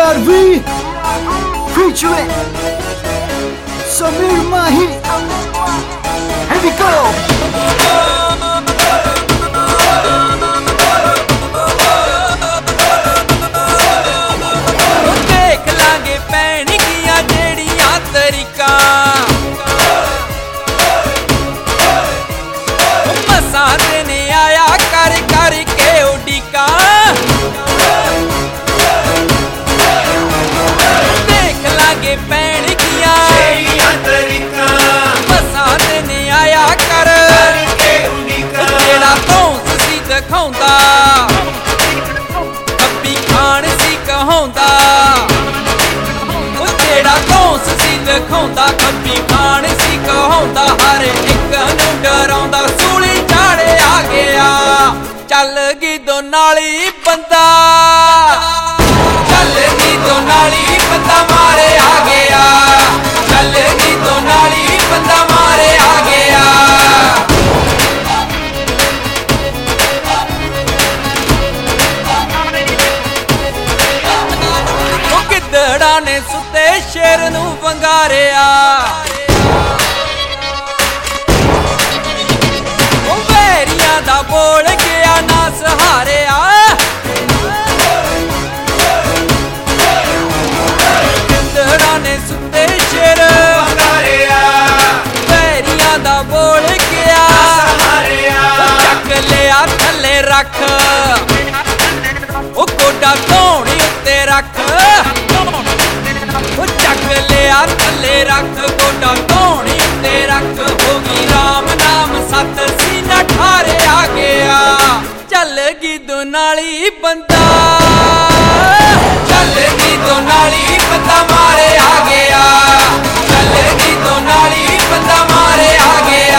GRV featuring Samir Mahi. Here we go. देख लांगे pan किया जेड़ियां तरीका मसा देने आया कर कर के उडिका देख लांगे पैन किया जेड़ियां तरीका मसा देने आया कर के उडिका जेड़ा कौन सी दिखाउंदा कभी खान सी कहाउंदा दिखाउंदा कभी खान सी कहाउंदा हर एक नूं डराउंदा सूली झाड़े आ गया चल गई दो नाली बंदा चल गई दो नाली बंदा मारे आ गया चल गई दो नाली बंदा मारे आ गया गिद्धड़ा ने सुते शेर नू वंगारिया वैरियां दा बोल गया ना सहारिया गिद्धड़ा ने सुते शेर वंगारिया वैरियां दा बोल गया चक लिया थले रख ओ गोडा धौनी उत्ते रख चक लिया थले रख गोडा धौनी उत्ते रख होगी राम नाम सत सीना ठारे आ गया चल गई दो नाली बंदा चल गई दो नाली बंदा मारे आ गया चल गई दो नाली बंदा मारे आ गया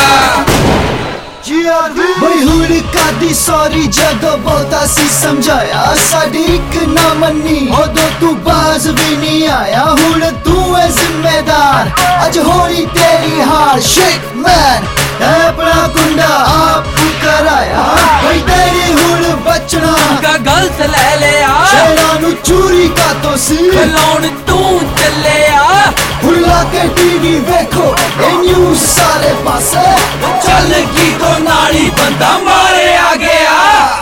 ਬਈ ਹੁਣ ਕਾਦੀ ਸੌਰੀ ਜਦੋਂ ਬਹੁਤਾ ਸੀ ਸਮਝਾਇਆ ਸਾਡੀ ਇੱਕ ਨਾ ਮੰਨੀ ਉਦੋਂ ਤੂੰ ਬਾਜ਼ ਵੀ ਨਹੀਂ ਆਇਆ ਹੁਣ ਤੂੰ ਐ ਜ਼ਿੰਮੇਦਾਰ ਅੱਜ ਹੋਣੀ ਤੇਰੀ ਹਾਰ ਸ਼ਿਟ ਮੈਨ ਆਪਣਾ ਕੁੰਡਾ ਆਪ ਕਰਾਇਆ ਬਈ ਤੇਰੀ ਹੁਣ ਬਚਣਾ ਗਲਤ ਲੈ ਲਿਆ ਸ਼ੇਰਾਂ ਨੂੰ ਚੂਰੀ ਕਾਤੋਂ ਸੀ ਖਲਾਉਣ ਤੂੰ ਚੱਲਿਆ ਹੁਲਾ ਕੇ ਟੀਵੀ ਵੇਖੋ ਇਹ ਨਿਊਜ਼ ਸਾਰੇ ਪਾਸੇ ਚੱਲ ਗਈ ਦੋ ਨਾਲੀ ਬੰਦਾ ਮਾਰੇ ਆ ਗਿਆ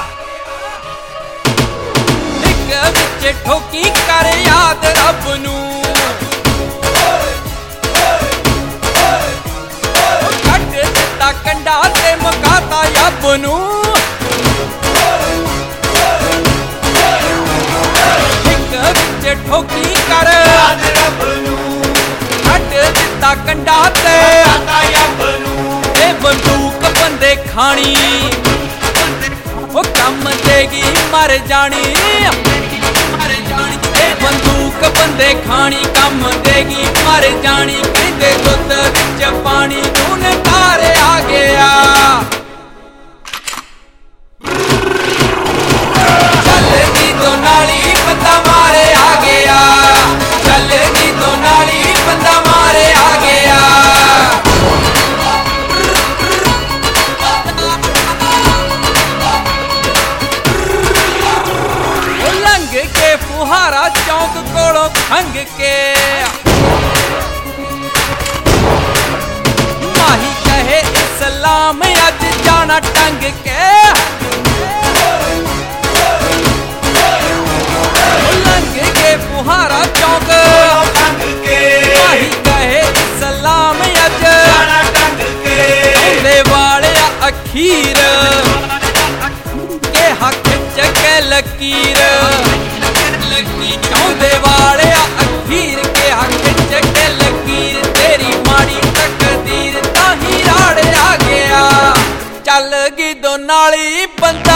ਇੱਕ ਵਿੱਚ ਠੋਕੀ ਕਰ ਯਾਦ ਰੱਬ ਨੂੰ ਕੱਢ ਦਿੱਤਾ ਕੰਡਾ ਤੇ ਮਕਾਤਾ ਯੱਬ ਨੂੰ ਇੱਕ ਵਿੱਚ ਠੋਕੀ ਕਰ ਯਾਦ ਰੱਬ ਨੂੰ ਕੱਢ ਦਿੱਤਾ ਕੰਡਾ ਤੇ ਮਕਾਤਾ ਯੱਬ ਨੂੰ ਇਹ ਬੰਦੂਕ ਬੰਦੇ ਖਾਣੀ ਉਹ ਕੰਮ ਦੇਗੀ ਮਰ ਜਾਣੀ ਇਹ ਬੰਦੂਕ ਬੰਦੇ ਖਾਣੀ ਕੰਮ ਦੇਗੀ ਮਰ ਜਾਣੀ ਕਹਿੰਦੇ ਦੁੱਧ ਵਿੱਚ ਪਾਣੀ ਨੂੰ ਨਕਾਰ ਆ ਗਿਆ ਚੱਲ ਗਈ ਦੋ ਨਾਲੀ ਬੰਦਾ ਮਾਰੇ ਆ ਗਿਆ ਚੱਲ ਗਈ ਦੋ ਨਾਲੀ ਬੰਦਾ ਮਾਰੇ ਆ ਗਿਆ के फुहारा चौक कोलों खंग के माही कहे इस्लाम अज जाना टंग के लंग के फुहारा चौक खंग के माही कहे इस्लाम अज जाना टंग के वाले अखीर के हक च लकीर चौंदे वाले अखीर के हक च लकीर तेरी माड़ी तकदीर ताही राड़े आ गया चल गई दो नाली बंदा